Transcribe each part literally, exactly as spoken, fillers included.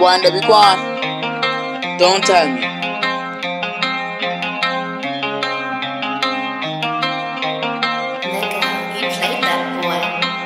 one that be gone. Don't tell me. Nigga, you played that boy.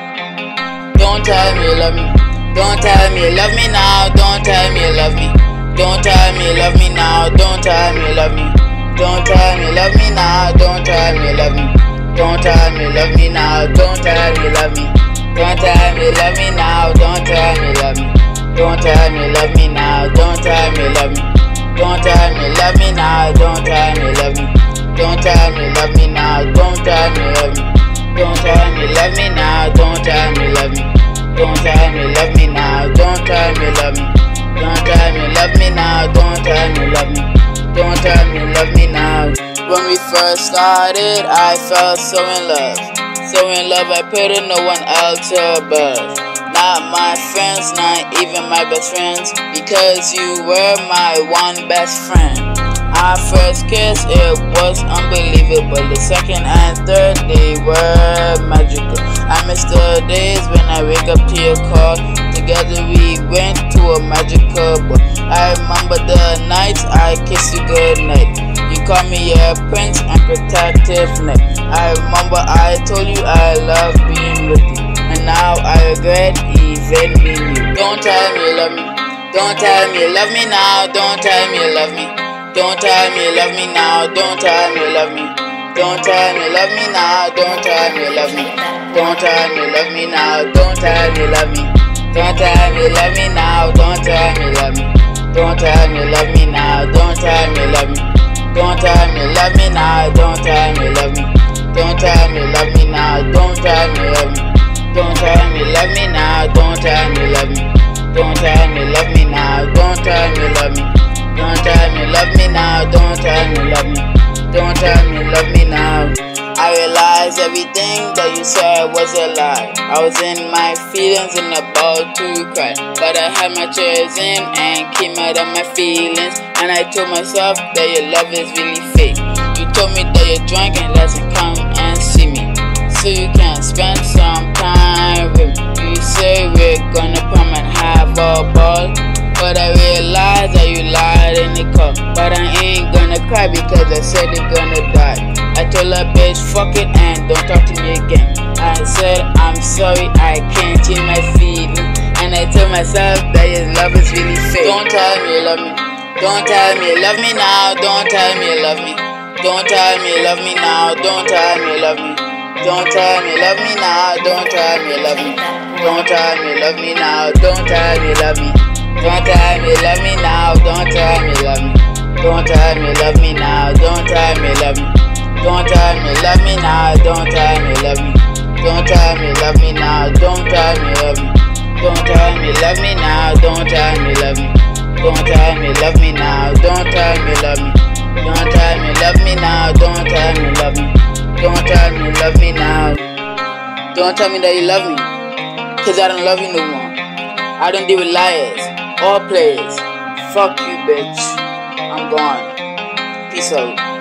Don't tell me you love me. Don't tell me you love me now. Don't tell me you love me. Don't tell me you love me now. Don't tell me you love me. Don't tell me you love me now. Don't tell me you love me. Don't tell me you love me now. Don't tell me you love me. Don't tell me you love me now. Don't tell me you love me. Don't tell me you love me now. Don't tell me you love me. Don't tell me you love me now. Don't tell me you love me. Don't tell me you love me now. Don't tell me you love me. Don't tell me you love me now. Don't tell me you love me. Don't tell me you love me now. Don't tell me you love me. Don't tell me you love me now. Don't tell me you love me. Don't tell me you love me now. When we first started, I felt so in love. So in love, I put no one else above. Not my friends, not even my best friends, because you were my one best friend. Our first kiss, it was unbelievable. The second and third, they were magical. I miss the days when I wake up to your call. Together we went to a magical ball. I remember the nights I kissed you goodnight. You call me your prince and protective net. I remember I told you I love being with you, and now I regret even being you. Don't tell me you love me. Don't tell me you love me now. Don't tell me you love me. Don't tell me you love me now. Don't tell me you love me. Don't tell me you love me now. Don't tell me you love me. Don't tell me you love me now. Don't tell me you love me. Don't tell me you love me now. Don't tell me you love me. Don't tell me you love me now. Don't tell me you love me. Don't tell me you love me now. Don't tell me you love me. Don't tell me you love me now. Don't tell me you love me. Don't tell me you love me now. Don't tell me you love me. Don't tell me you love me now. Don't tell me you love me. Don't tell me you love me now. Don't tell me you love me. Don't tell me you love me now. I realized everything that you said was a lie. I was in my feelings and about to cry, but I had my tears in and came out of my feelings. And I told myself that your love is really fake. You told me that you're drunk and doesn't come and see me, so you can spend some time with me. You say we're gonna come and have a ball, but I realized that you lied in the call. But I ain't gonna cry because I said you're gonna die. I told her, bitch, fuck it and don't talk to me again. I said, I'm sorry, I can't change my feelings. And I told myself that your love is really fake. Don't tell me you love me. Don't tell me you love me now. Don't tell me you love me. Don't tell me you love me now. Don't tell me you love me. Don't tell me you love me now. Don't tell me you love me. Don't tell me you love me now. Don't tell me you love me. Don't tell me you love me now. Don't tell me you love me. Don't tell me you love me now. Don't tell me you love me. Don't tell me you love me now. Don't tell me you love me. Don't tell me you love me now. Don't tell me you love me. Don't tell me you love me now. Don't tell me you love me. Don't tell me you love me now. Don't tell me you love me. Don't tell me you love me now. Don't tell me you love me. Don't tell me you love me now. Don't tell me that you love me, cause I don't love you no more. I don't deal with liars or players. Fuck you, bitch. I'm gone. Peace out.